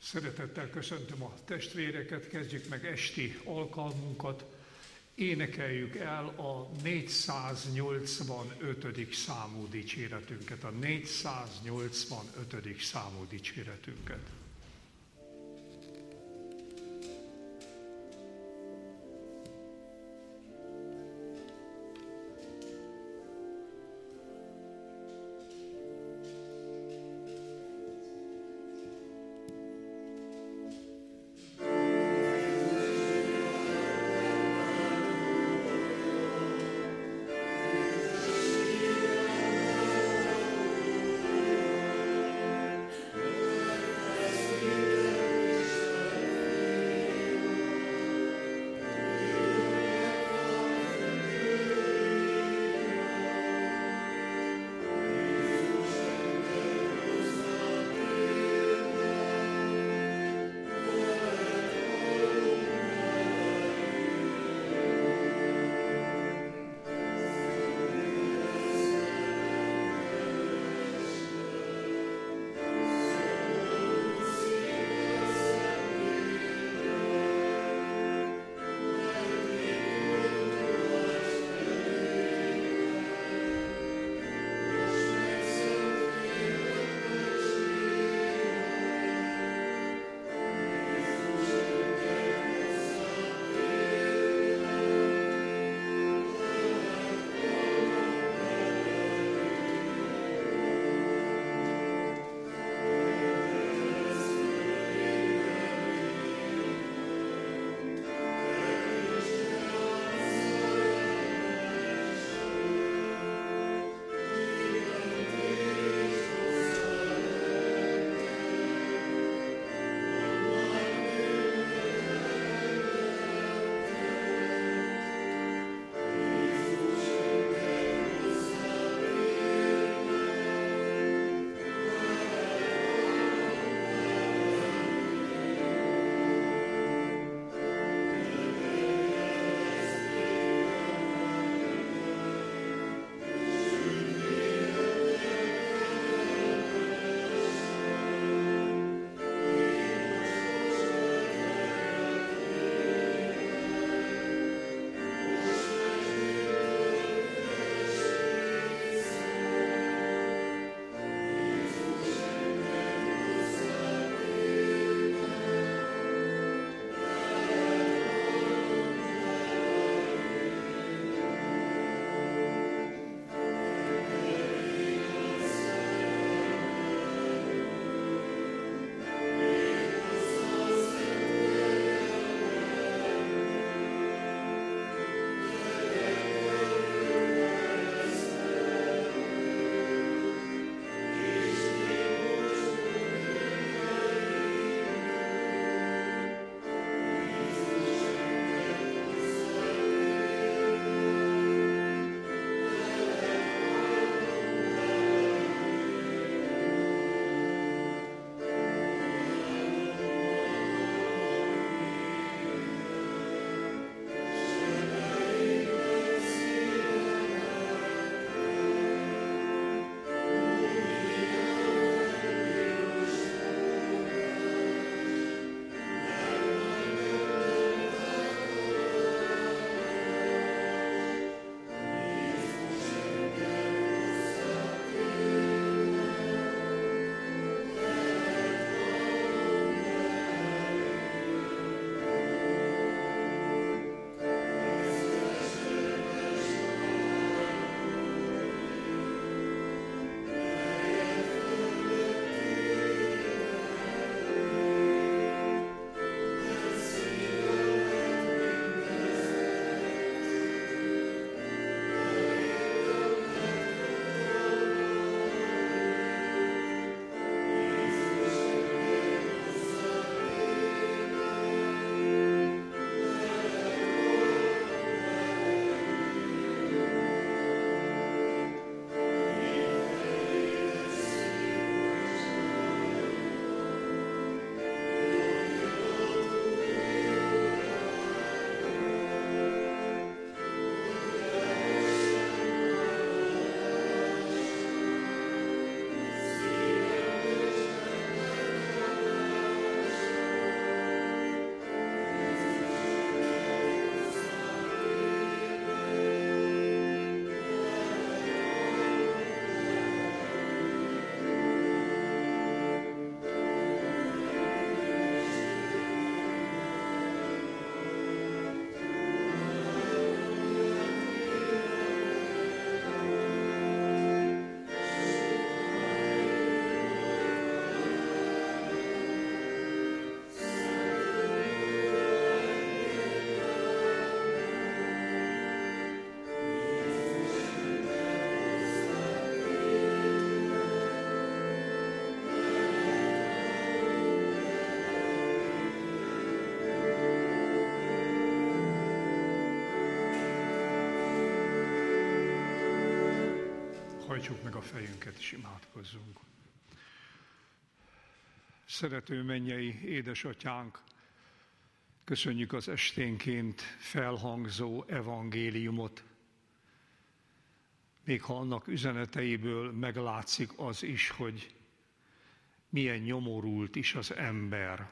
Szeretettel köszöntöm a testvéreket, kezdjük meg esti alkalmunkat. Énekeljük el a 485. számú dicséretünket, a 485. számú dicséretünket. Yes. Hajtsuk meg a fejünket és imádkozzunk. Szerető mennyei édesatyánk, köszönjük az esténként felhangzó evangéliumot. Még ha annak üzeneteiből meglátszik az is, hogy milyen nyomorult is az ember.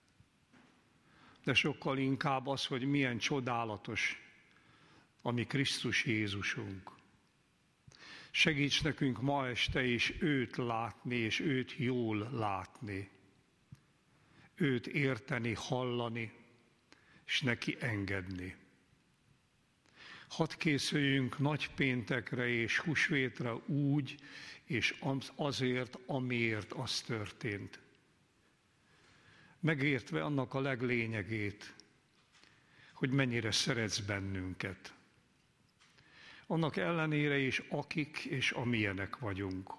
De sokkal inkább az, hogy milyen csodálatos a mi Krisztus Jézusunk. Segíts nekünk ma este is őt látni, és őt jól látni. Őt érteni, hallani, és neki engedni. Hadd készüljünk nagypéntekre és húsvétre úgy, és azért, amiért az történt. Megértve annak a leglényegét, hogy mennyire szeretsz bennünket. Annak ellenére is, akik és amilyenek vagyunk.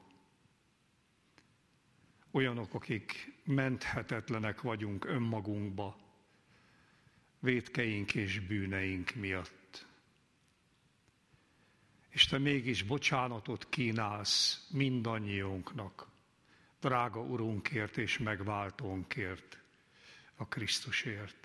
Olyanok, akik menthetetlenek vagyunk önmagunkba, vétkeink és bűneink miatt. És te mégis bocsánatot kínálsz mindannyiunknak, drága Urunkért és megváltónkért, a Krisztusért.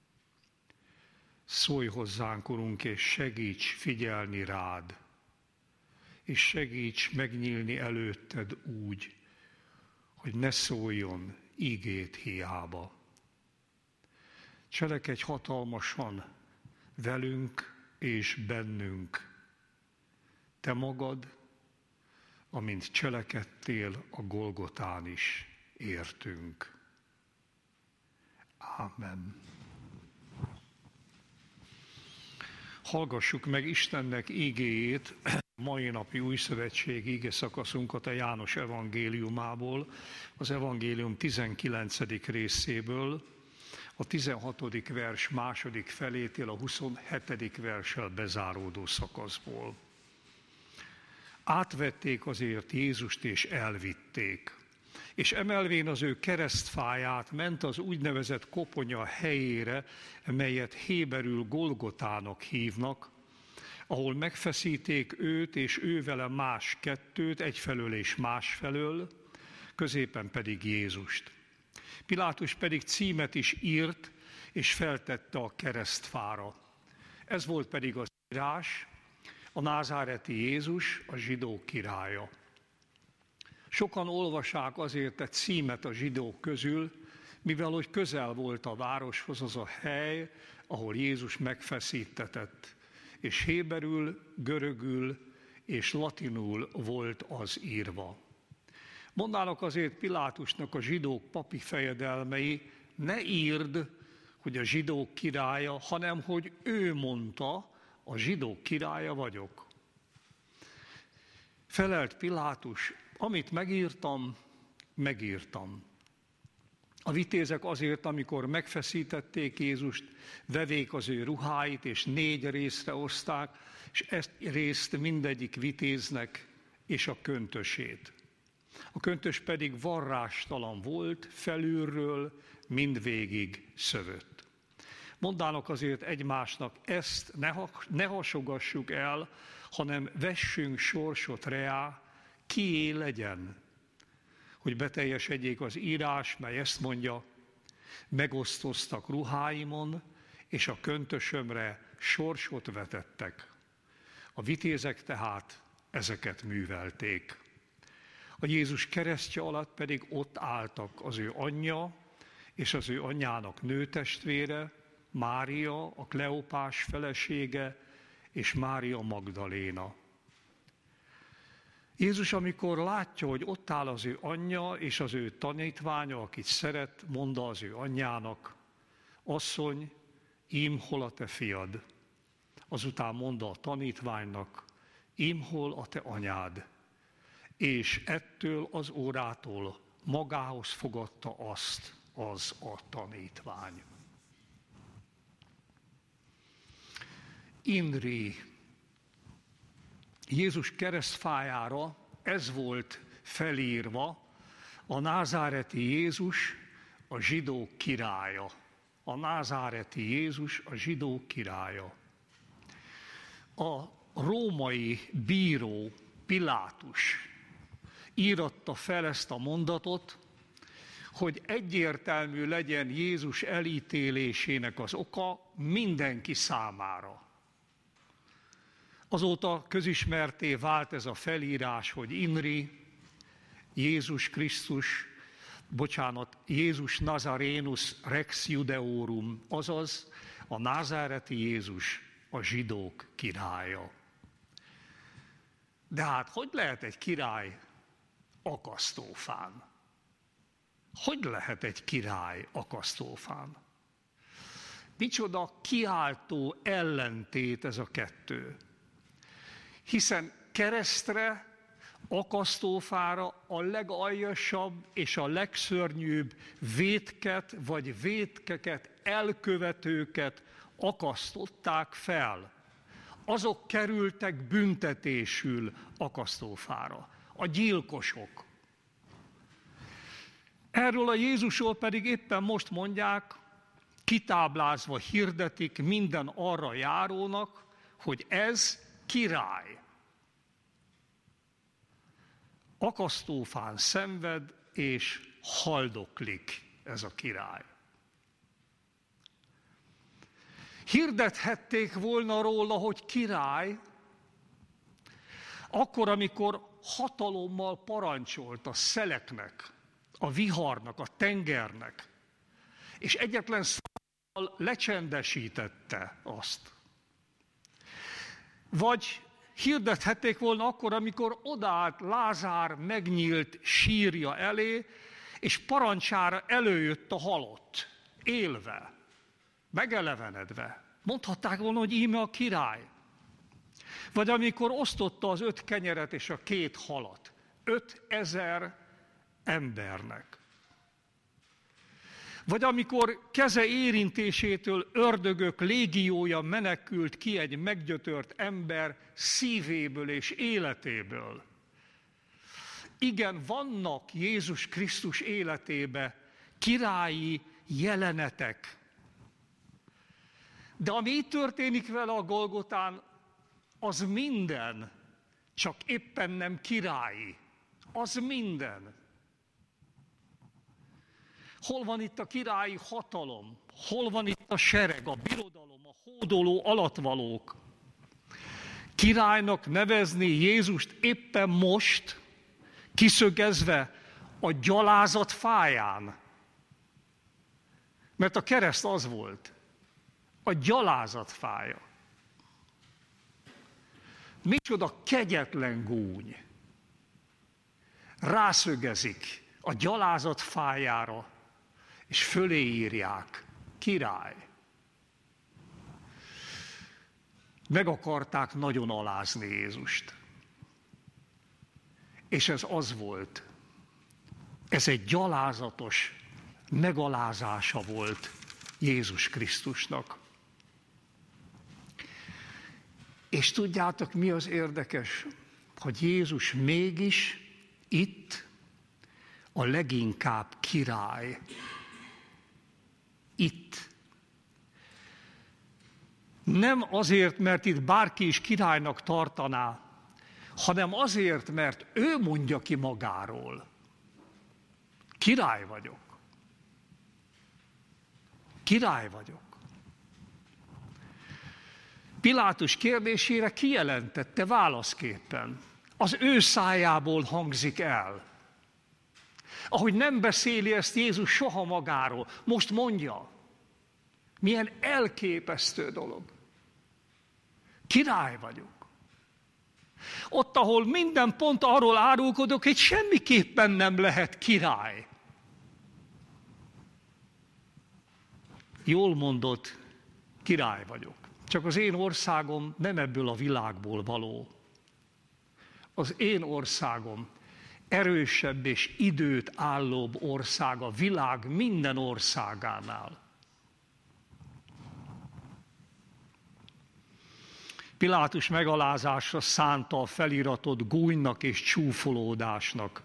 Szólj hozzánk, Urunk, és segíts figyelni rád, és segíts megnyílni előtted úgy, hogy ne szóljon ígét hiába. Cselekedj hatalmasan velünk és bennünk, te magad, amint cselekedtél a Golgotán is értünk. Ámen. Hallgassuk meg Istennek ígéjét, mai napi újszövetségi ígeszakaszunkat a János evangéliumából, az evangélium 19. részéből, a 16. vers második felétől a 27. verssel bezáródó szakaszból. Átvették azért Jézust és elvitték, és emelvén az ő keresztfáját ment az úgynevezett koponya helyére, melyet héberül Golgotának hívnak, ahol megfeszíték őt és ővele más kettőt, egyfelől és másfelől, középen pedig Jézust. Pilátus pedig címet is írt, és feltette a keresztfára. Ez volt pedig az írás: a názáreti Jézus, a zsidók királya. Sokan olvassák azért egy címet a zsidók közül, mivel hogy közel volt a városhoz az a hely, ahol Jézus megfeszítetett, és héberül, görögül és latinul volt az írva. Mondának azért Pilátusnak a zsidók papi fejedelmei: ne írd, hogy a zsidók királya, hanem hogy ő mondta, a zsidók királya vagyok. Felelt Pilátus: amit megírtam, megírtam. A vitézek azért, amikor megfeszítették Jézust, vevék az ő ruháit, és 4 részre oszták, és ezt részt mindegyik vitéznek, és a köntösét. A köntös pedig varrástalan volt, felülről mindvégig szövött. Mondának azért egymásnak: ezt ne hasogassuk el, hanem vessünk sorsot reá, kié legyen, hogy beteljesedjék az írás, mely ezt mondja: megosztoztak ruháimon, és a köntösömre sorsot vetettek. A vitézek tehát ezeket művelték. A Jézus keresztje alatt pedig ott álltak az ő anyja és az ő anyjának nőtestvére, Mária, a Kleopás felesége, és Mária Magdaléna. Jézus, amikor látja, hogy ott áll az ő anyja és az ő tanítványa, akit szeret, mondta az ő anyjának: asszony, ím hol a te fiad. Azután mondta a tanítványnak: ím hol a te anyád. És ettől az órától magához fogadta azt az a tanítvány. Indri. Jézus keresztfájára ez volt felírva: a názáreti Jézus, a zsidók királya. A názáreti Jézus, a zsidók királya. A római bíró Pilátus íratta fel ezt a mondatot, hogy egyértelmű legyen Jézus elítélésének az oka mindenki számára. Azóta közismertté vált ez a felírás, hogy INRI, Jézus Nazarénus Rex Judeorum, azaz a názáreti Jézus a zsidók királya. De hát hogy lehet egy király akasztófán? Hogy lehet egy király akasztófán? Micsoda kiáltó ellentét ez a kettő. Hiszen keresztre, akasztófára a legaljasabb és a legszörnyűbb vétket vagy vétkeket elkövetőket akasztották fel. Azok kerültek büntetésül akasztófára. A gyilkosok. Erről a Jézusról pedig éppen most mondják, kitáblázva hirdetik minden arra járónak, hogy ez király. Akasztófán szenved és haldoklik ez a király. Hirdethették volna róla, hogy király, akkor, amikor hatalommal parancsolt a szeleknek, a viharnak, a tengernek, és egyetlen szavával lecsendesítette azt. Vagy hirdethették volna akkor, amikor odaállt Lázár megnyílt sírja elé, és parancsára előjött a halott, élve, megelevenedve. Mondhatták volna, hogy íme a király. Vagy amikor osztotta az 5 kenyeret és a 2 halat, 5000 embernek. Vagy amikor keze érintésétől ördögök légiója menekült ki egy meggyötört ember szívéből és életéből. Igen, vannak Jézus Krisztus életébe királyi jelenetek. De ami itt történik vele a Golgotán, az minden, csak éppen nem királyi. Az minden. Hol van itt a királyi hatalom? Hol van itt a sereg, a birodalom, a hódoló alatvalók? Királynak nevezni Jézust éppen most, kiszögezve a gyalázat fáján. Mert a kereszt az volt, a gyalázat fája. Micsoda kegyetlen gúny. Rászögezik a gyalázat fájára, és fölé írják, király. Meg akarták nagyon alázni Jézust. És ez az volt. Ez egy gyalázatos megalázása volt Jézus Krisztusnak. És tudjátok, mi az érdekes? Hogy Jézus mégis itt a leginkább király. Itt. Nem azért, mert itt bárki is királynak tartaná, hanem azért, mert ő mondja ki magáról. Király vagyok. Király vagyok. Pilátus kérdésére kijelentette válaszképpen. Az ő szájából hangzik el. Ahogy nem beszéli ezt Jézus soha magáról, most mondja. Milyen elképesztő dolog. Király vagyok. Ott, ahol minden pont arról árulkodok, hogy semmiképpen nem lehet király. Jól mondott, király vagyok. Csak az én országom nem ebből a világból való. Az én országom erősebb és időt állóbb ország a világ minden országánál. Pilátus megalázásra szánta a feliratot gúnynak és csúfolódásnak.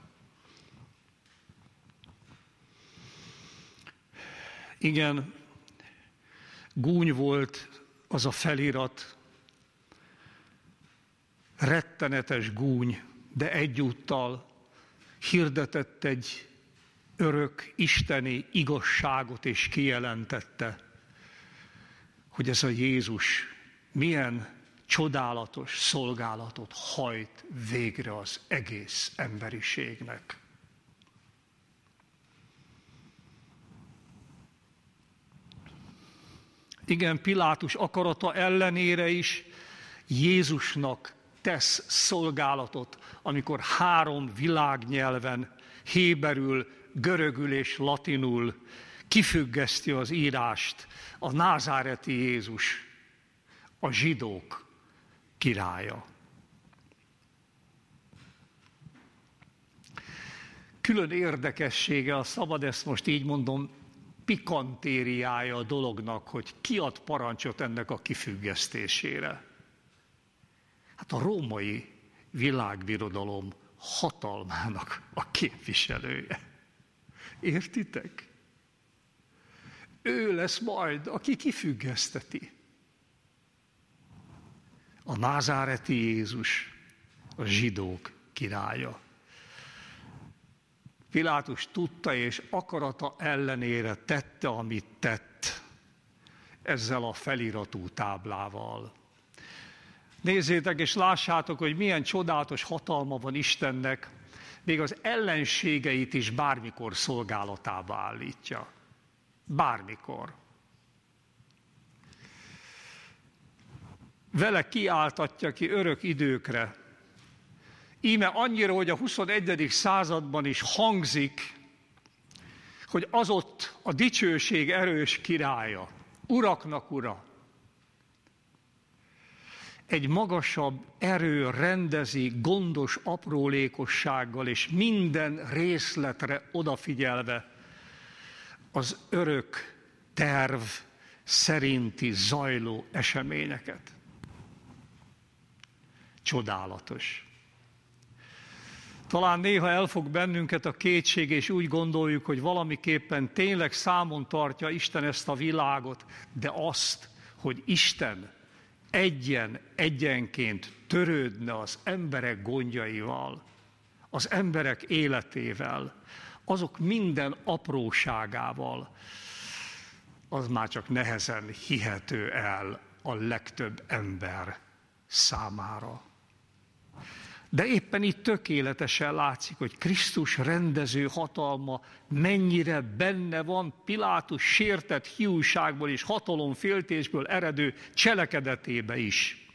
Igen, gúny volt az a felirat, rettenetes gúny, de egyúttal hirdetett egy örök isteni igazságot, és kijelentette, hogy ez a Jézus milyen csodálatos szolgálatot hajt végre az egész emberiségnek. Igen, Pilátus akarata ellenére is Jézusnak tesz szolgálatot, amikor 3 világnyelven, héberül, görögül és latinul kifüggeszti az írást: a názáreti Jézus, a zsidók királya. Külön érdekessége, a szabad ezt most így mondom, pikantériája a dolognak, hogy ki ad parancsot ennek a kifüggesztésére. Hát a római világbirodalom hatalmának a képviselője. Értitek? Ő lesz majd, aki kifüggeszteti. A názáreti Jézus, a zsidók királya. Pilátus tudta és akarata ellenére tette, amit tett, ezzel a feliratú táblával. Nézzétek és lássátok, hogy milyen csodálatos hatalma van Istennek, még az ellenségeit is bármikor szolgálatába állítja. Bármikor. Vele kiáltatja ki örök időkre. Íme annyira, hogy a 21. században is hangzik, hogy az ott a dicsőség erős királya, uraknak ura. Egy magasabb erő rendezi gondos aprólékossággal és minden részletre odafigyelve az örök terv szerinti zajló eseményeket. Csodálatos. Talán néha elfog bennünket a kétség, és úgy gondoljuk, hogy valamiképpen tényleg számon tartja Isten ezt a világot, de azt, hogy Isten egyenként törődne az emberek gondjaival, az emberek életével, azok minden apróságával, az már csak nehezen hihető el a legtöbb ember számára. De éppen itt tökéletesen látszik, hogy Krisztus rendező hatalma mennyire benne van Pilátus sértett hiúságból és hatalomféltésből eredő cselekedetébe is.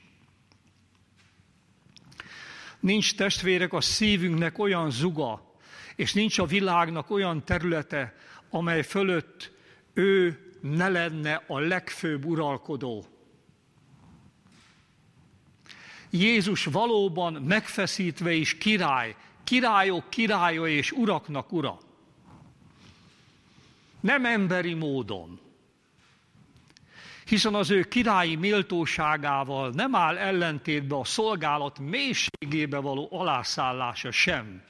Nincs, testvérek, a szívünknek olyan zuga, és nincs a világnak olyan területe, amely fölött ő ne lenne a legfőbb uralkodó. Jézus valóban megfeszítve is király, királyok királya és uraknak ura. Nem emberi módon, hiszen az ő királyi méltóságával nem áll ellentétbe a szolgálat mélységébe való alászállása sem.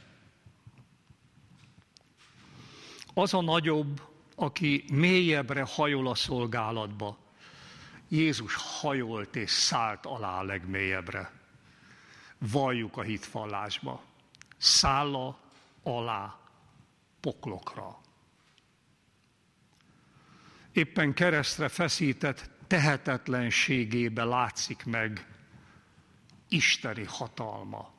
Az a nagyobb, aki mélyebbre hajol a szolgálatba. Jézus hajolt és szállt alá a legmélyebbre. Valljuk a hitvallásba. Szálla alá poklokra. Éppen keresztre feszített tehetetlenségébe látszik meg isteni hatalma.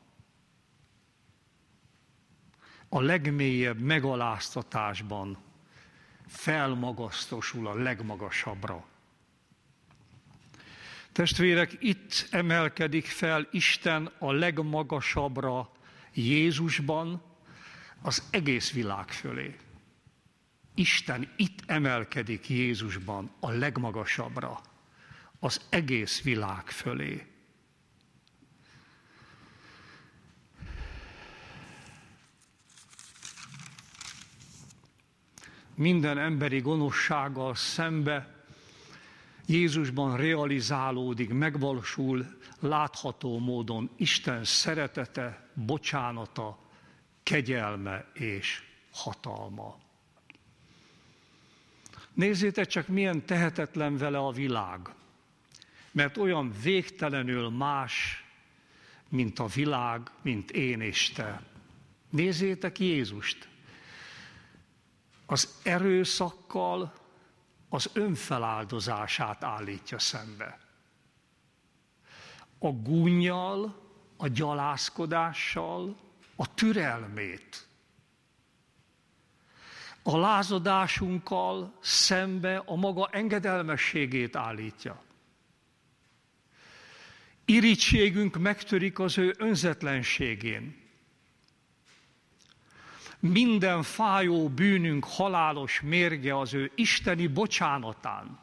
A legmélyebb megaláztatásban felmagasztosul a legmagasabbra. Testvérek, itt emelkedik fel Isten a legmagasabbra Jézusban, az egész világ fölé. Isten itt emelkedik Jézusban a legmagasabbra, az egész világ fölé. Minden emberi gonoszsággal szembe Jézusban realizálódik, megvalósul látható módon Isten szeretete, bocsánata, kegyelme és hatalma. Nézzétek csak, milyen tehetetlen vele a világ, mert olyan végtelenül más, mint a világ, mint én és te. Nézzétek Jézust! Az erőszakkal az önfeláldozását állítja szembe. A gúnnyal, a gyalázkodással, a türelmét. A lázadásunkkal szembe a maga engedelmességét állítja. Irítségünk megtörik az ő önzetlenségén. Minden fájó bűnünk halálos mérge az ő isteni bocsánatán.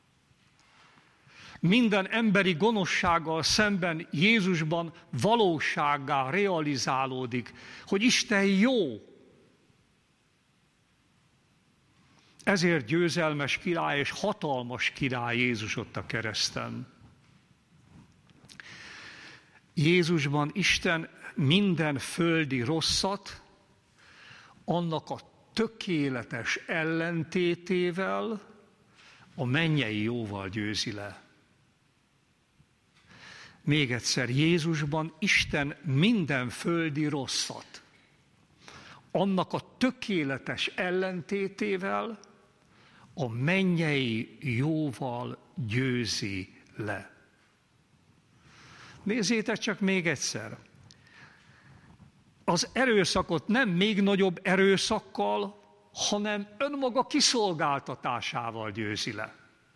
Minden emberi gonoszsággal szemben Jézusban valósággá realizálódik, hogy Isten jó. Ezért győzelmes király és hatalmas király Jézus ott a kereszten. Jézusban Isten minden földi rosszat annak a tökéletes ellentétével, a mennyei jóval győzi le. Még egyszer, Jézusban Isten minden földi rosszat annak a tökéletes ellentétével, a mennyei jóval győzi le. Nézzétek csak még egyszer. Az erőszakot nem még nagyobb erőszakkal, hanem önmaga kiszolgáltatásával győzi le.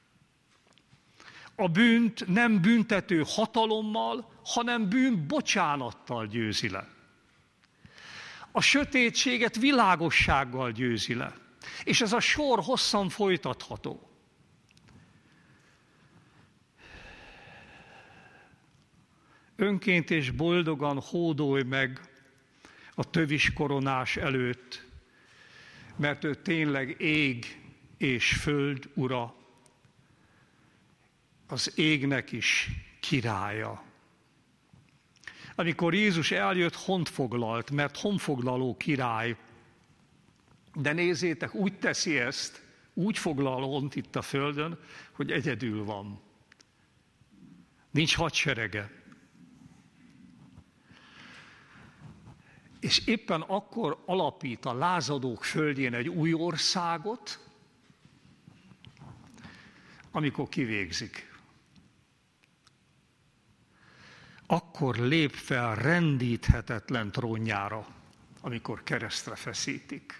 A bűnt nem büntető hatalommal, hanem bűnbocsánattal győzi le. A sötétséget világossággal győzi le. És ez a sor hosszan folytatható. Önként és boldogan hódolj meg a tövis koronás előtt, mert ő tényleg ég és föld ura, az égnek is királya. Amikor Jézus eljött, honfoglalt, mert honfoglaló király. De nézzétek, úgy teszi ezt, úgy foglal hont itt a földön, hogy egyedül van. Nincs hadserege. És éppen akkor alapít a lázadók földjén egy új országot, amikor kivégzik. Akkor lép fel rendíthetetlen trónjára, amikor keresztre feszítik.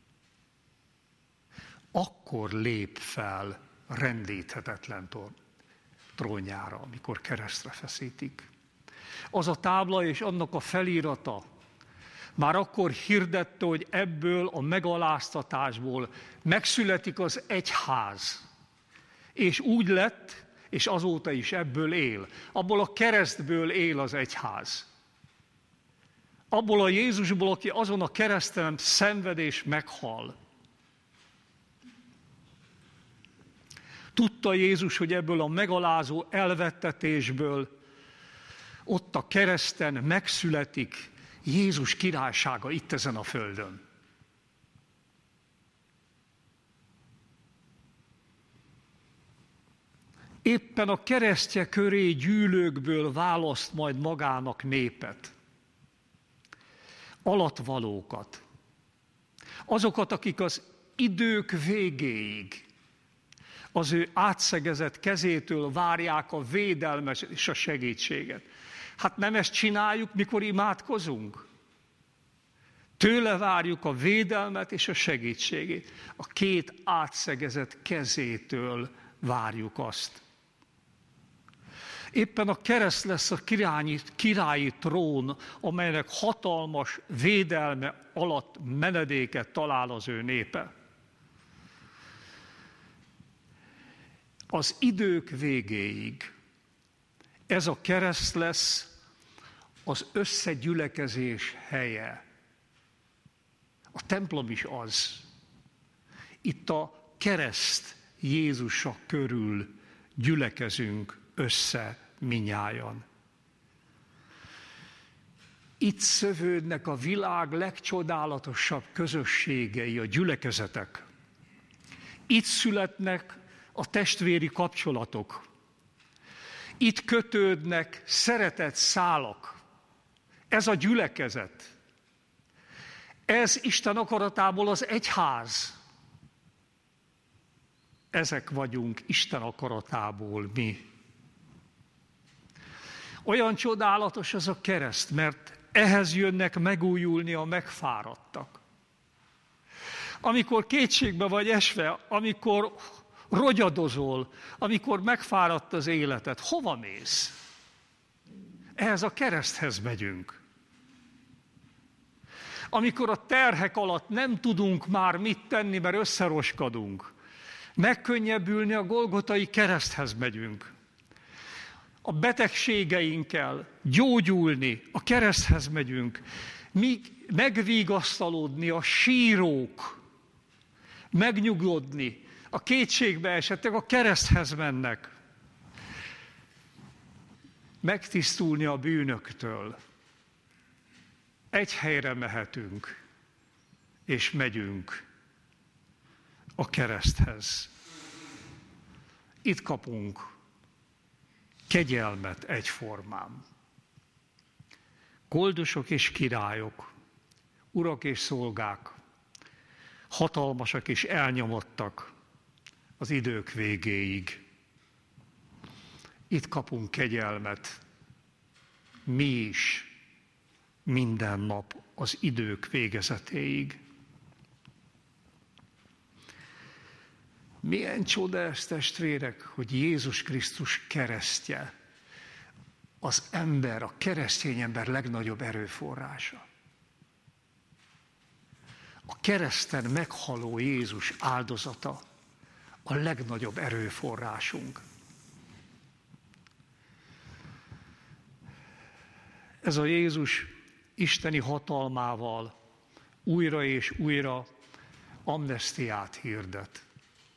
Akkor lép fel rendíthetetlen trónjára, amikor keresztre feszítik. Az a tábla és annak a felirata már akkor hirdette, hogy ebből a megaláztatásból megszületik az egyház. És úgy lett, és azóta is ebből él. Abból a keresztből él az egyház. Abból a Jézusból, aki azon a kereszten szenved és meghal. Tudta Jézus, hogy ebből a megalázó elvettetésből ott a kereszten megszületik Jézus királysága itt ezen a földön. Éppen a keresztje köré gyűlőkből választ majd magának népet, alattvalókat, azokat, akik az idők végéig az ő átszegezett kezétől várják a védelmet és a segítséget. Hát nem ezt csináljuk, mikor imádkozunk? Tőle várjuk a védelmet és a segítségét. A két átszegezett kezétől várjuk azt. Éppen a kereszt lesz a királyi trón, amelynek hatalmas védelme alatt menedéket talál az ő népe. Az idők végéig ez a kereszt lesz az összegyülekezés helye. A templom is az. Itt a kereszt Jézusa körül gyülekezünk össze minnyájan. Itt szövődnek a világ legcsodálatosabb közösségei, a gyülekezetek. Itt születnek a testvéri kapcsolatok. Itt kötődnek szeretett szálak. Ez a gyülekezet. Ez Isten akaratából az egyház. Ezek vagyunk Isten akaratából mi. Olyan csodálatos ez a kereszt, mert ehhez jönnek megújulni a megfáradtak. Amikor kétségbe vagy esve, amikor rogyadozol, amikor megfáradt az életed, hova mész? Ehhez a kereszthez megyünk. Amikor a terhek alatt nem tudunk már mit tenni, mert összeroskadunk, megkönnyebbülni a Golgotai kereszthez megyünk. A betegségeinkkel gyógyulni, a kereszthez megyünk. Megvigasztalódni a sírók, megnyugodni, a kétségbe esettek, a kereszthez mennek. Megtisztulni a bűnöktől. Egy helyre mehetünk, és megyünk a kereszthez. Itt kapunk kegyelmet egyformán. Koldusok és királyok, urak és szolgák, hatalmasak és elnyomottak az idők végéig. Itt kapunk kegyelmet, mi is, minden nap az idők végezetéig. Milyen csoda ez, testvérek, hogy Jézus Krisztus keresztje az ember, a keresztény ember legnagyobb erőforrása. A kereszten meghaló Jézus áldozata a legnagyobb erőforrásunk. Ez a Jézus isteni hatalmával újra és újra amnesztiát hirdet,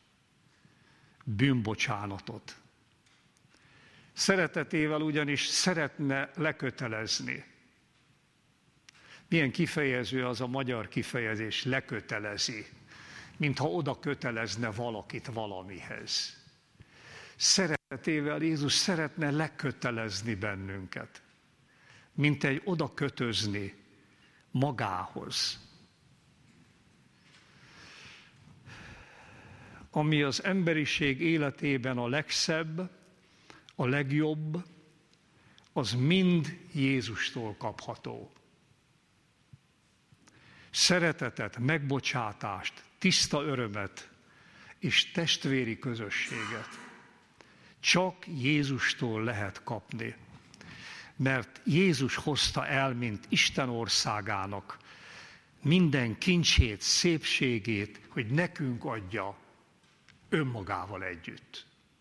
bűnbocsánatot. Szeretetével ugyanis szeretne lekötelezni. Milyen kifejező az a magyar kifejezés, lekötelezi, mintha oda kötelezne valakit valamihez. Szeretetével Jézus szeretne lekötelezni bennünket, mint egy oda kötözni magához. Ami az emberiség életében a legszebb, a legjobb, az mind Jézustól kapható. Szeretetet, megbocsátást, tiszta örömet és testvéri közösséget csak Jézustól lehet kapni. Mert Jézus hozta el, mint Isten országának minden kincsét, szépségét, hogy nekünk adja önmagával együtt.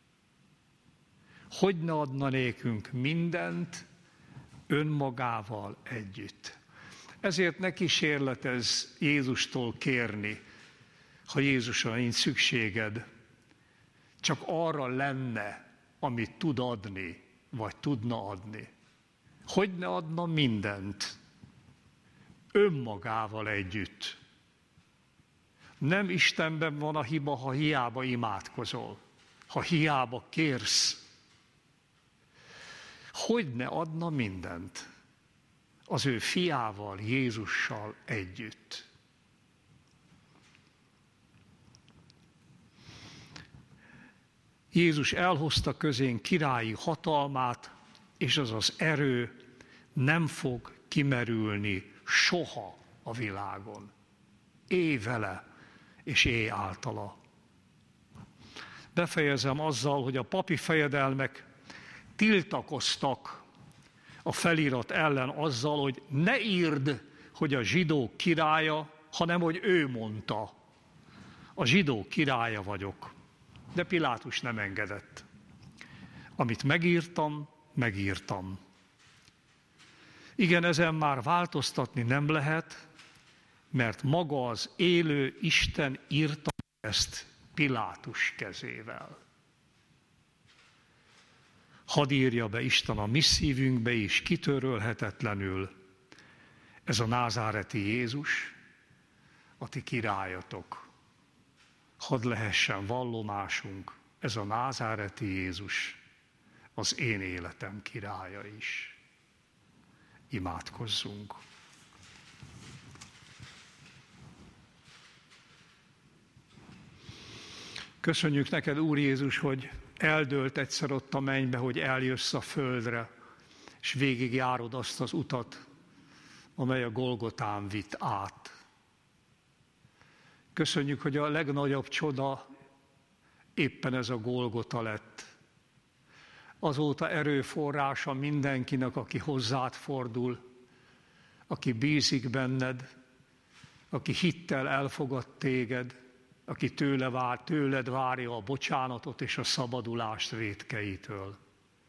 Hogy ne adna nékünk mindent önmagával együtt. Ezért ne kísérletezz Jézustól kérni, ha Jézusra nincs szükséged, csak arra lenne, amit tud adni, vagy tudna adni. Hogy ne adna mindent önmagával együtt. Nem Istenben van a hiba, ha hiába imádkozol, ha hiába kérsz. Hogy ne adna mindent az ő fiával, Jézussal együtt. Jézus elhozta közénk királyi hatalmát, és az az erő nem fog kimerülni soha a világon. Élj vele, és élj általa. Befejezem azzal, hogy a papi fejedelmek tiltakoztak a felirat ellen azzal, hogy ne írd, hogy a zsidók királya, hanem hogy ő mondta. A zsidók királya vagyok. De Pilátus nem engedett. Amit megírtam, megírtam. Igen, ezen már változtatni nem lehet, mert maga az élő Isten írta ezt Pilátus kezével. Hadd írja be Isten a mi szívünkbe is kitörölhetetlenül, ez a názáreti Jézus, a ti királyatok. Hadd lehessen vallomásunk, ez a názáreti Jézus, az én életem királya is. Imádkozzunk. Köszönjük neked, Úr Jézus, hogy eldőlt egyszer ott a mennybe, hogy eljössz a földre, és végigjárod azt az utat, amely a Golgotán vitt át. Köszönjük, hogy a legnagyobb csoda éppen ez a Golgota lett. Azóta erőforrása mindenkinek, aki hozzád fordul, aki bízik benned, aki hittel elfogad téged, aki tőled várja a bocsánatot és a szabadulást vétkeitől.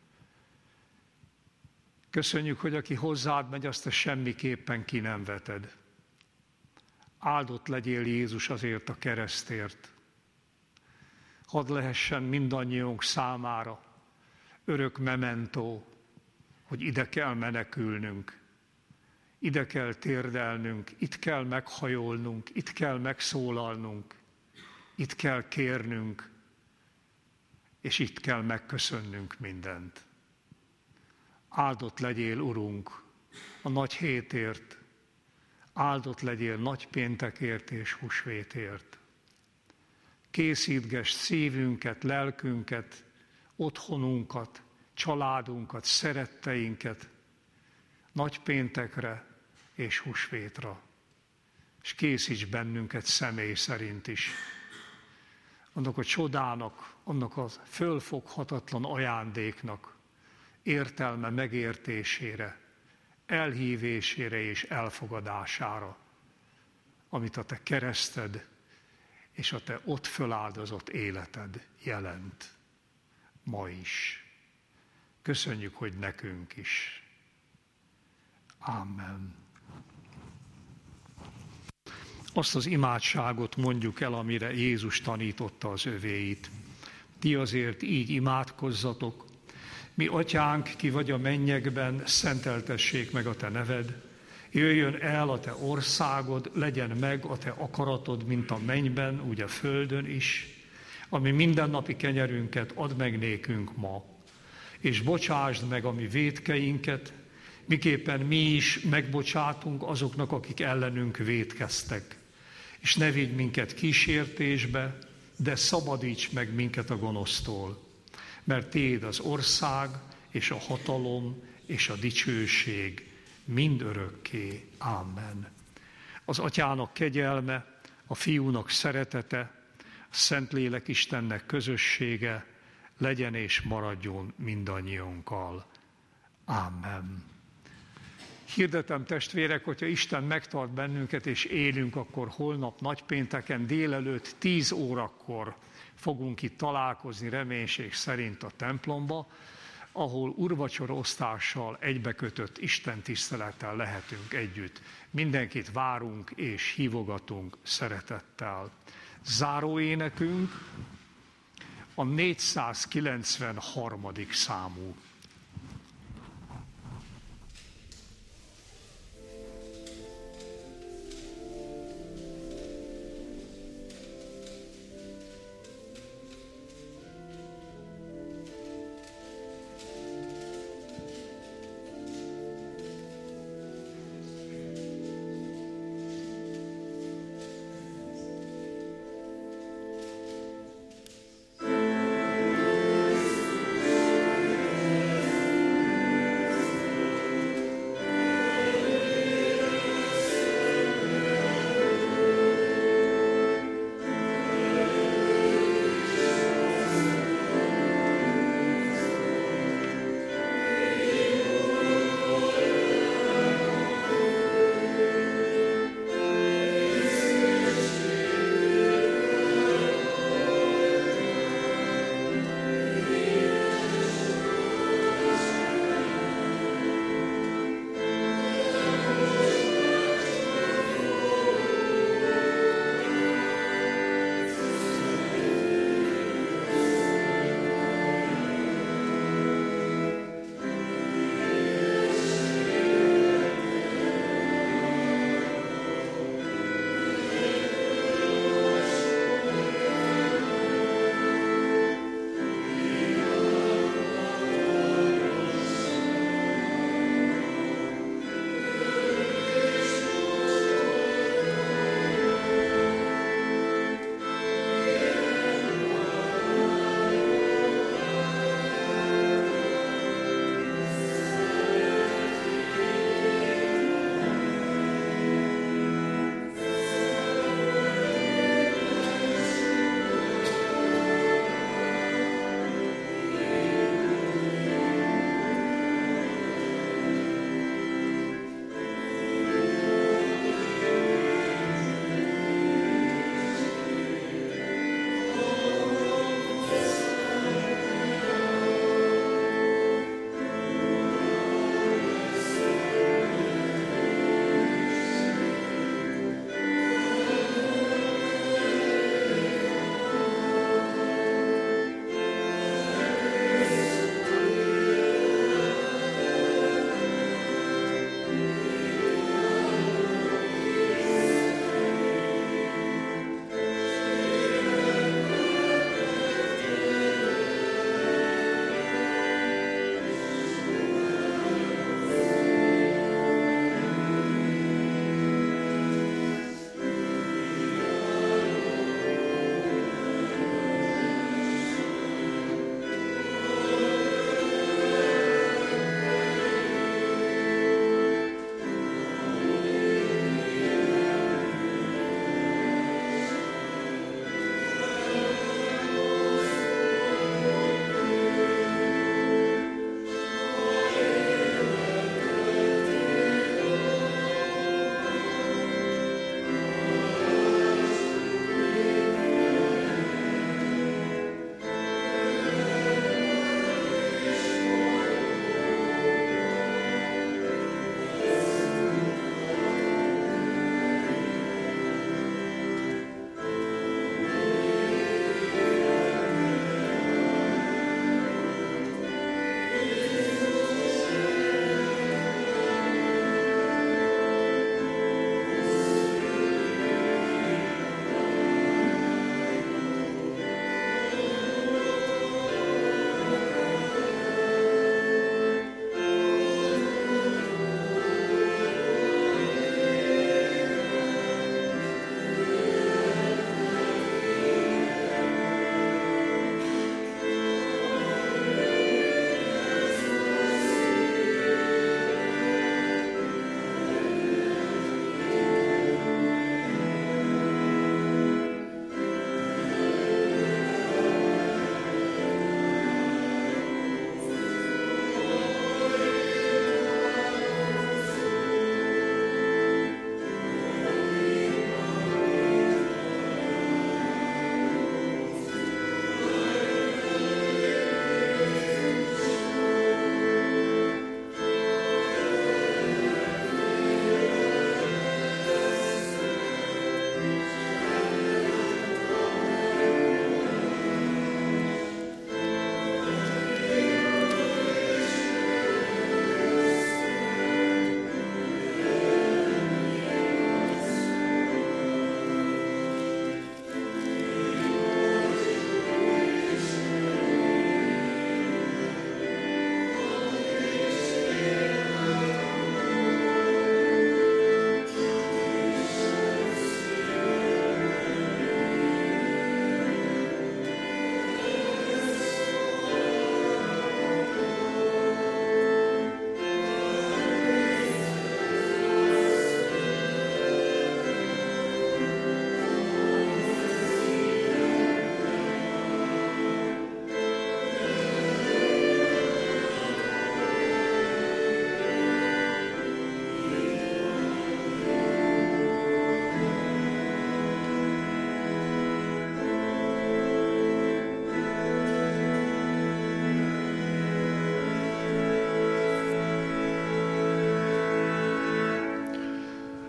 Köszönjük, hogy aki hozzád megy, azt te semmiképpen ki nem veted. Áldott legyél, Jézus, azért a keresztért. Hadd lehessen mindannyiunk számára örök mementó, hogy ide kell menekülnünk, ide kell térdelnünk, itt kell meghajolnunk, itt kell megszólalnunk, itt kell kérnünk, és itt kell megköszönnünk mindent. Áldott legyél, Urunk, a nagy hétért, áldott legyél nagy péntekért és húsvétért. Készítgess szívünket, lelkünket, otthonunkat, családunkat, szeretteinket nagy péntekre és húsvétra, és készíts bennünket személy szerint is. Annak a csodának, annak a fölfoghatatlan ajándéknak értelme megértésére, elhívésére és elfogadására, amit a te kereszted és a te ott föláldozott életed jelent. Ma is. Köszönjük, hogy nekünk is. Amen. Azt az imádságot mondjuk el, amire Jézus tanította az övéit. Ti azért így imádkozzatok: mi atyánk, ki vagy a mennyekben, szenteltessék meg a te neved. Jöjjön el a te országod, legyen meg a te akaratod, mint a mennyben, úgy a földön is. Ami mindennapi kenyerünket add meg nékünk ma, és bocsásd meg a mi vétkeinket, miképpen mi is megbocsátunk azoknak, akik ellenünk vétkeztek. És ne vigy minket kísértésbe, de szabadíts meg minket a gonosztól. Mert tiéd az ország, és a hatalom, és a dicsőség mindörökké. Amen. Az Atyának kegyelme, a Fiúnak szeretete, a Szentlélek Istennek közössége legyen és maradjon mindannyiunkkal. Amen. Hirdetem, testvérek, hogyha Isten megtart bennünket és élünk, akkor holnap nagypénteken délelőtt 10 órakor fogunk itt találkozni reménység szerint a templomba, ahol úrvacsoraosztással egybekötött Isten tisztelettel lehetünk együtt. Mindenkit várunk és hívogatunk szeretettel. Záróénekünk a 493. számú.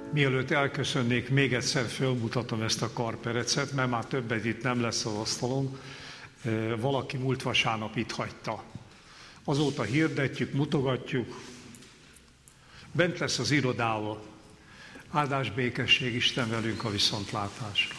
Mielőtt elköszönnék, még egyszer fölmutatom ezt a karperecet, mert már többet itt nem lesz az asztalon. Valaki múlt vasárnap itt hagyta. Azóta hirdetjük, mutogatjuk. Bent lesz az irodával. Áldás, békesség, Isten velünk, a viszontlátásra.